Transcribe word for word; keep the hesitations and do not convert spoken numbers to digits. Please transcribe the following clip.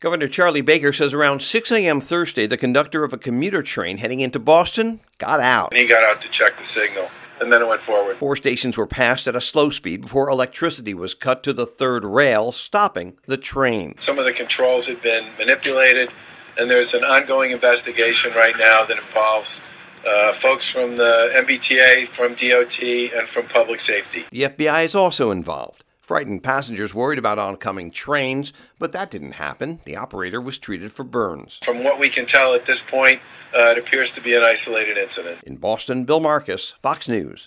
Governor Charlie Baker says around six a.m. Thursday, the conductor of a commuter train heading into Boston got out. And he got out to check the signal, and then it went forward. Four stations were passed at a slow speed before electricity was cut to the third rail, stopping the train. Some of the controls had been manipulated, and there's an ongoing investigation right now that involves uh, folks from the M B T A, from D O T, and from Public Safety. The F B I is also involved. Frightened passengers worried about oncoming trains, but that didn't happen. The operator was treated for burns. From what we can tell at this point, uh, it appears to be an isolated incident. In Boston, Bill Marcus, Fox News.